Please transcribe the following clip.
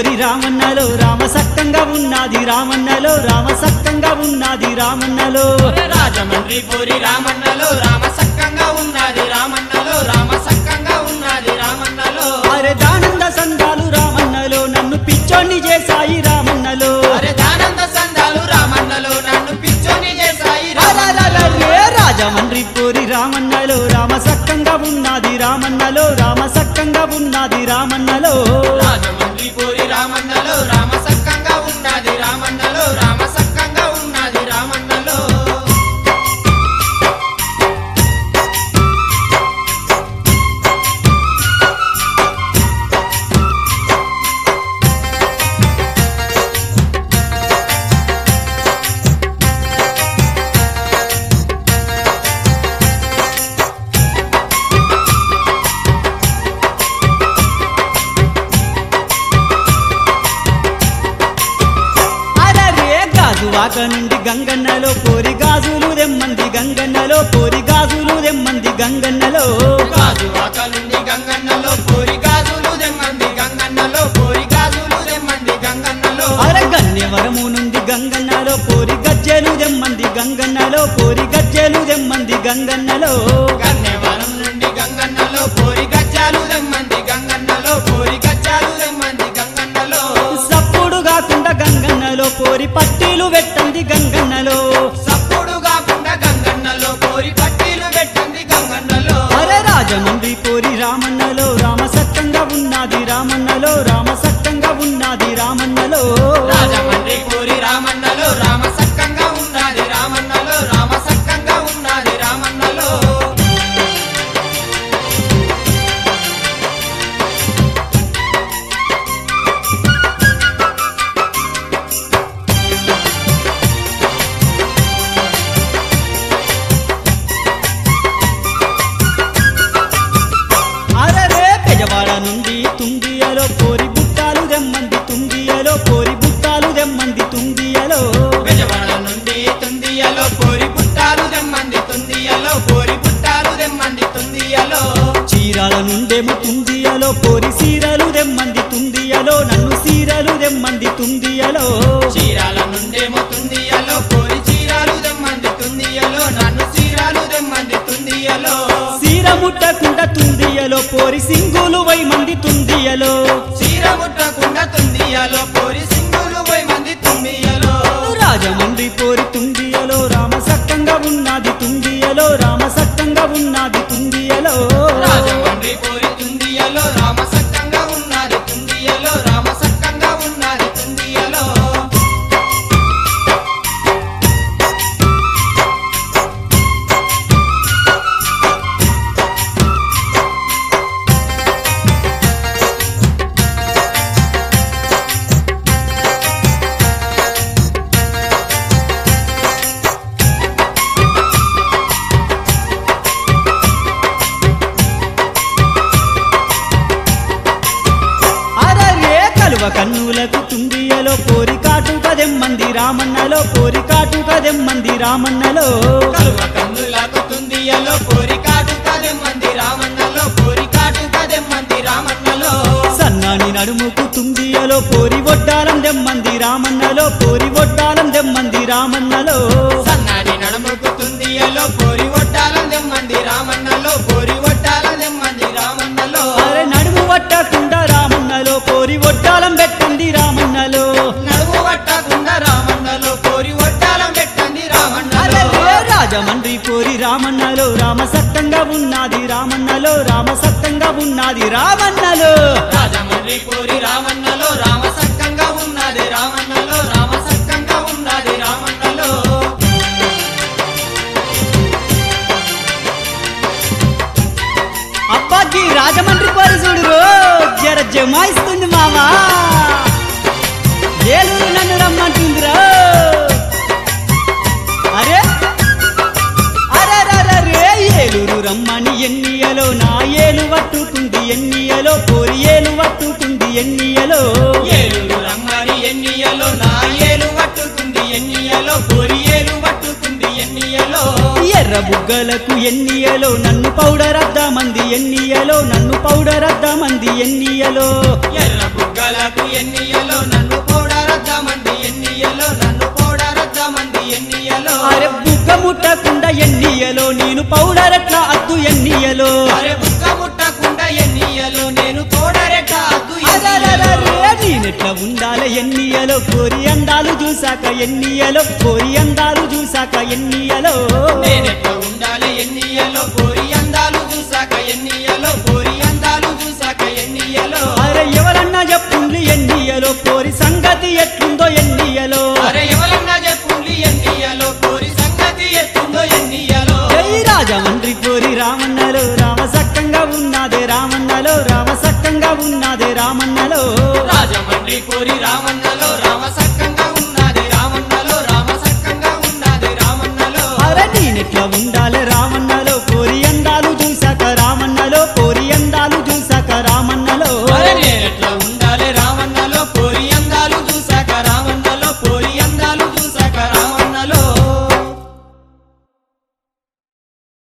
పోరి రామన్నలో రామ సక్కంగా ఉన్నది రామన్నలో రామ సక్కంగా ఉన్నది రామన్నలో రాజమండ్రి పూరి రామన్నలో రామ సక్కంగా ఉన్నది రామన్నలో రామ సక్కంగా ఉన్నది రామన్నలో అరే దానంద సందాలు రామన్నలో నన్ను పిచ్చోని చేసాయి రామన్నలో అరే దానంద సందాలు రామన్నలో నన్ను పిచ్చోని చేసాయి రాజమండ్రి పోరి రామన్నలో రామ సక్కంగా ఉన్నది రామన్నలో రామ సక్కంగా ఉన్నది రామన్నలో రాజమండ్రి పూరి రామన్నలో రామ సక్కంగా ఉన్నది రామన్నలో రామ సక్కంగా ఉన్నది రామన్నలో వాక నుండి గంగన్నలో పోరి గాజులు దెమ్మంది గంగన్నలో పోరి గాజులు దెమ్మంది గంగన్నలో గాజు వాక నుండి గంగన్నలో పోరి గాజులు దెమ్మంది గంగన్నలో పోరి గాజులు దెమ్మంది గంగన్నలో అరే గన్యవరము నుండి గంగన్నలో పోరి గజ్జెలు దెమ్మంది గంగన్నలో పోరి గజ్జెలు దెమ్మంది గంగన్నలో గన్యవరం నుండి గంగన్నలో పోరి గజ్జాలు దెమ్మంది గంగన్నలో పోరి గజ్జాలు దెమ్మంది గంగన్నలో సప్పుడు కాకుండా గంగన్నలో పోరి పట్టీలు పెట్టంది గంగన్నలో సప్పుడు కాకుండా గంగన్నలో పోరి పట్టీలు పెట్టంది గంగన్నలో అరే రాజమండ్రి పోరి రామన్నలో రామ సక్కంగా ఉన్నది రామన్నలో రామ సక్కంగా ఉన్నది రామన్నలో రాజమండ్రి పూరి రామన్నలో రామ సక్కంగా ఉన్నది రామన్నలో రామ సక్కంగా ఉన్నది రామన్నలో అరే పెజవాడ నుండి తుంగియలో పోరి బుట్టాలు దెమ్మంది తుంగియలో పోరి బుట్టాలు దెమ్మంది తుంగియలో బెజవాడ నుండి తుందియలో పోరి పుట్టాలు దెమ్మంది తుందియలో పోరి పుట్టాలు దెమ్మంది తుందియలో చీరాల నుండేమో తుంగియలో పోరి సీరలు దెమ్మంది తుంగియలో నన్ను సీరలు దెమ్మంది తుంగియలో చీరాల నుండేమో తుందియలో పోరి చీరాలు దెమ్మంది తుందియలో నన్ను చీరాలు దెమ్మంది తుందియలో సీర ముట్టకుండా తుందియలో పోరి సింగులు వైమంది తుందియలో చీర ముట్టకుండా తుందియలో పోరి సింగులు పోయి మంది తుందియలో రాజమండ్రి పోరి తుంగియలో రామ సక్కంగా ఉన్నది తుంగియలో రామ సక్కంగా ఉన్నది తుంగియలో రాజమండ్రి పోరి తుందియలో రామ సక్కంగా ఉన్నది తుందియలో రామ సక్కంగా ఉన్నది తుందియలో అరే కలువ కన్నులకు తుంగియలో పోరి కాటుక దెమ్మంది రామన్నలో పోరి కాటుక దెమ్మంది రామన్నలో కలువ కన్నులకు తుందియలో పోరి కాటు కదెమ్మంది రామన్నలో పోరి కాటు కదెమ్మంది రామన్నలో సన్నాని నడుముకు తుంగియలో పోరి ఒడ్డాలం దెమ్మంది రామన్నలో పోరి ఒడ్డాలం దెమ్మంది రామన్నలో సన్నాని నడుముకు తుందియలో పోరి ఒట్టాలం దెమ్మంది రామన్నలో పోరి ఒట్టాలం దెమ్మంది రామన్నలో అరే నడుము పట్టకుండా రామన్నలో పోరి ఒడ్డాలం పెట్టండి రామన్నలో నడుము పట్టకుండా రామన్నలో పోరి ఒట్టాలం పెట్టండి రామన్నలో అరే రాజమండ్రి పోరి రామన్నలో రామ సత్తంగా ఉన్నది రామన్నలో రామ సత్తంగా ఉన్నది రామన్నలో రాజమండ్రి పోరి రామన్నలో రామ సక్కంగా ఉన్నది రామన్నలో రామ సక్కంగా ఉన్నది రామన్నలో అబ్బాకి రాజమండ్రి పోరి చూడు జర జమాయిస్తుంది మామా ఏలూరు నన్ను రమ్మంటుందిరా అరే అరే అరే ఏలూరు రమ్మని ఎన్నియలో నా ఏలు పట్టుకుంది ఎన్నియలో పోరి ఏలు పట్టుకుంది ఎన్నియలో ఏలూరు రమ్మని ఎన్నియలో నా ఏలు పట్టుకుంది ఎన్నియలో పోరి ఏలు పట్టుకుంది ఎన్నియలో ఎర్ర బుగ్గలకు ఎన్నియలో నన్ను పౌడర్ అద్దామంది ఎన్నియలో నన్ను పౌడర్ అద్దామంది ఎన్నియలో ఎర్ర బుగ్గలకు ఎన్నియలో నన్ను పోడారద్దామంది ఎన్నియలో నన్ను పోడారద్దామంది ఎన్నియలో అరే బుగ్గ ముట్టకుండా ఎన్నియలో నేను పౌడర్ ఎట్లా అద్దు ఎన్నియలో అరే బుగ్గ ముట్టకుండా ఎన్నియలో నేను పోడారెట్ట అద్దు అరెరెరెరె, నేనెట్లా ఉండాలి ఎన్నియలో కోరి అందాలు చూసాక ఎన్నియలో కోరి అందాలు చూసాక ఎన్నియలో నేనెట్ల ఉండాలి ఎన్నియలో కోరి అందాలు చూసాక ఎన్నియలో కోరి అందాలు చూసాక ఎన్నియలో అరే ఎవరన్నా చెప్పుండ్లి ఎన్నియలో కోరి సంగతి ఎట్లుందో ఎన్నియలో అరే ఎవరన్నా చెప్పుండి ఎన్నియలో కోరి సంగతి ఎత్తుందో ఎన్నియలో జై రాజమండ్రి కోరి రామన్నలో రామ సక్కంగా ఉన్నదే రామన్నలో రామ సక్కంగా ఉన్నదే రామన్నలో రాజమండ్రి కోరి రామన్నలో రామ సక్కంగా ఉన్నది రామన్నలో రామ సక్కంగా ఉన్నది రామన్నలో అరే నేనెట్లా ఉండాలి